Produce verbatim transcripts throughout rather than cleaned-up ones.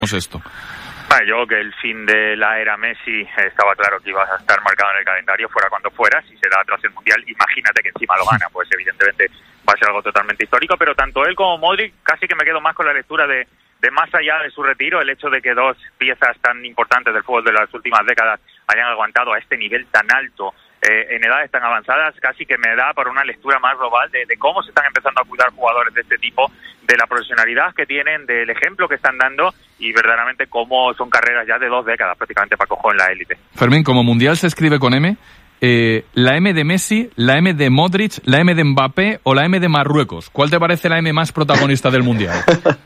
esto. Bueno, yo que el fin de la era Messi estaba claro que ibas a estar marcado en el calendario, fuera cuando fuera. Si se da tras el Mundial, imagínate que encima lo gana, pues evidentemente va a ser algo totalmente histórico. Pero tanto él como Modric, casi que me quedo más con la lectura de, de más allá de su retiro, el hecho de que dos piezas tan importantes del fútbol de las últimas décadas hayan aguantado a este nivel tan alto, Eh, en edades tan avanzadas, casi que me da para una lectura más global de, de cómo se están empezando a cuidar jugadores de este tipo, de la profesionalidad que tienen, del ejemplo que están dando y verdaderamente cómo son carreras ya de dos décadas prácticamente para cojo en la élite. Fermín, como Mundial se escribe con M, eh, la M de Messi, la M de Modric, la M de Mbappé o la M de Marruecos. ¿Cuál te parece la M más protagonista del Mundial?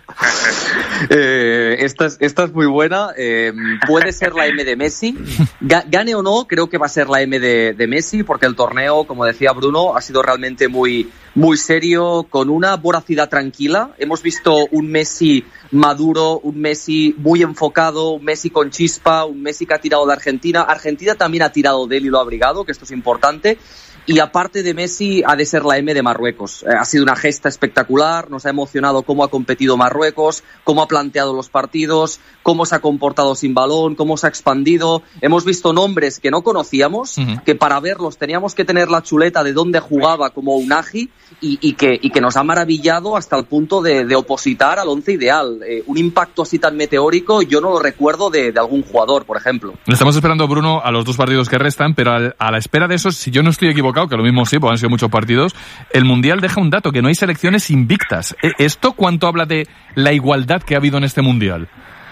Eh, esta, es, esta es muy buena. Eh, puede ser la M de Messi. Ga, gane o no, creo que va a ser la M de, de Messi, porque el torneo, como decía Bruno, ha sido realmente muy, muy serio, con una voracidad tranquila. Hemos visto un Messi maduro, un Messi muy enfocado, un Messi con chispa, un Messi que ha tirado de Argentina. Argentina también ha tirado de él y lo ha abrigado, que esto es importante. Y aparte de Messi, ha de ser la M de Marruecos. Eh, ha sido una gesta espectacular, nos ha emocionado cómo ha competido Marruecos, cómo ha planteado los partidos, cómo se ha comportado sin balón, cómo se ha expandido. Hemos visto nombres que no conocíamos, uh-huh. que para verlos teníamos que tener la chuleta de dónde jugaba, como Unagi, y, y, que, y que nos ha maravillado hasta el punto de, de opositar al once ideal. Eh, un impacto así tan meteórico yo no lo recuerdo de, de algún jugador, por ejemplo. Le estamos esperando, Bruno, a los dos partidos que restan, pero al, a la espera de esos, si yo no estoy equivocado, que lo mismo sí, porque han sido muchos partidos, el Mundial deja un dato, que no hay selecciones invictas. ¿Esto cuánto habla de la igualdad que ha habido en este Mundial?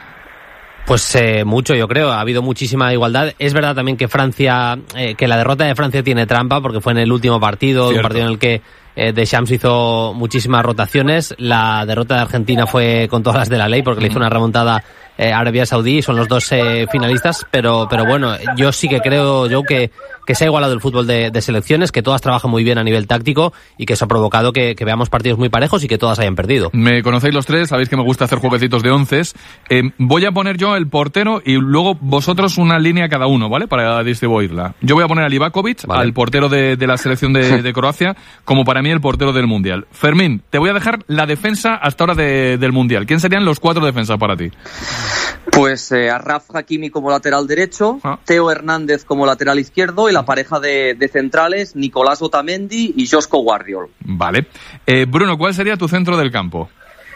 Pues eh, mucho, yo creo. Ha habido muchísima igualdad. Es verdad también que Francia, eh, que la derrota de Francia tiene trampa, porque fue en el último partido, Cierto. un partido en el que eh, Deschamps hizo muchísimas rotaciones. La derrota de Argentina fue con todas las de la ley, porque mm. le hizo una remontada eh, a Arabia Saudí, son los dos eh, finalistas, pero pero bueno, yo sí que creo, yo que que se ha igualado el fútbol de, de selecciones, que todas trabajan muy bien a nivel táctico y que eso ha provocado que, que veamos partidos muy parejos y que todas hayan perdido. Me conocéis los tres, sabéis que me gusta hacer jueguecitos de onces. Eh, voy a poner yo el portero y luego vosotros una línea cada uno, ¿vale? Para distribuirla. Yo voy a poner a Livakovic, vale. al portero de, de la selección de, de Croacia, como para mí el portero del Mundial. Fermín, te voy a dejar la defensa hasta ahora de, del Mundial. ¿Quién serían los cuatro defensas para ti? Pues eh, Achraf Hakimi como lateral derecho, ah. Theo Hernández como lateral izquierdo y la pareja de, de centrales, Nicolás Otamendi y Josko Guardiol. Vale. Eh, Bruno, ¿cuál sería tu centro del campo?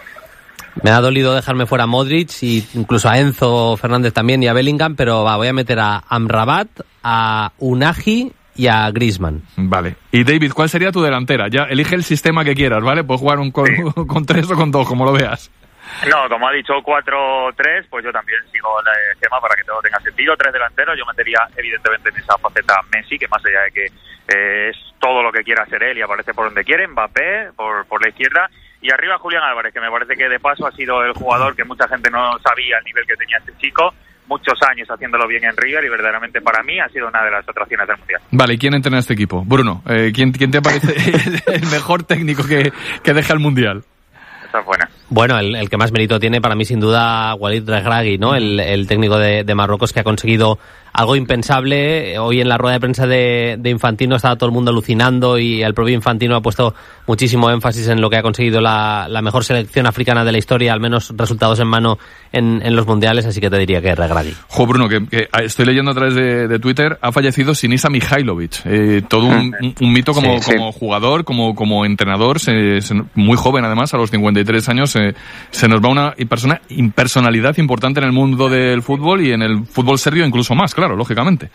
Me ha dolido dejarme fuera a Modric y incluso a Enzo Fernández también y a Bellingham, pero va, voy a meter a Amrabat, a Unagi y a Griezmann. Vale. Y David, ¿cuál sería tu delantera? Ya elige el sistema que quieras, ¿vale? Puedes jugar un con, sí. con tres o con dos, como lo veas. No, como ha dicho cuatro tres, pues yo también sigo el esquema para que todo tenga sentido. Tres delanteros, yo metería evidentemente en esa faceta Messi, que más allá de que eh, es todo lo que quiera hacer él y aparece por donde quiere, Mbappé por, por la izquierda, y arriba Julián Álvarez, que me parece que de paso ha sido el jugador que mucha gente no sabía el nivel que tenía este chico, muchos años haciéndolo bien en River y verdaderamente para mí ha sido una de las atracciones del Mundial. Vale, ¿y quién entrena este equipo? Bruno, eh, ¿quién, ¿quién te parece el mejor técnico que, que deja el Mundial? Esa es buena. Bueno, el, el que más mérito tiene para mí sin duda Walid Regragui, ¿no? El, el técnico de, de Marruecos, que ha conseguido algo impensable. Hoy en la rueda de prensa de, de Infantino estaba todo el mundo alucinando y el propio Infantino ha puesto muchísimo énfasis en lo que ha conseguido la, la mejor selección africana de la historia, al menos resultados en mano en, en los mundiales, así que te diría que Regragui. Jo, Bruno, que, que estoy leyendo a través de, de Twitter, ha fallecido Sinisa Mihajlovic, eh, todo un, un, un mito como, sí, sí. como jugador, como, como entrenador, se, se, muy joven además, a los cincuenta y tres años, se, se nos va una persona, personalidad importante en el mundo del fútbol y en el fútbol serbio incluso más, claro, lógicamente.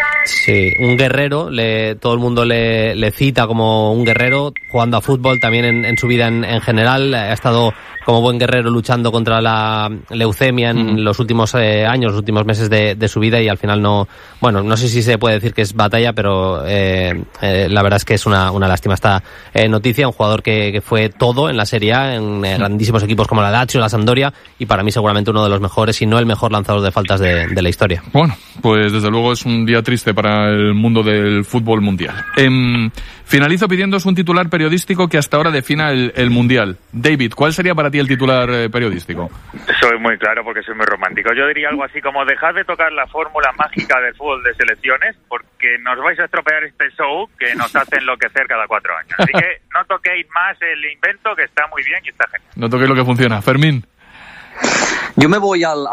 Sí, un guerrero, le, todo el mundo le, le cita como un guerrero, jugando a fútbol también en, en su vida en, en general, ha estado como buen guerrero luchando contra la leucemia en uh-huh. los últimos eh, años, los últimos meses de, de su vida y al final no, bueno, no sé si se puede decir que es batalla, pero eh, eh, la verdad es que es una, una lástima esta eh, noticia, un jugador que, que fue todo en la Serie A, en eh, grandísimos equipos como la Lazio, la Sampdoria y para mí seguramente uno de los mejores, si no el mejor lanzador de faltas de, de la historia. Bueno, pues desde luego es un día triste para el mundo del fútbol mundial. Eh, finalizo pidiéndoos un titular periodístico que hasta ahora defina el, el mundial. David, ¿cuál sería para ti el titular eh, periodístico? Soy muy claro porque soy muy romántico. Yo diría algo así como: dejad de tocar la fórmula mágica del fútbol de selecciones porque nos vais a estropear este show que nos hace enloquecer cada cuatro años. Así que no toquéis más el invento, que está muy bien y está genial. No toquéis lo que funciona. Fermín. Yo me voy al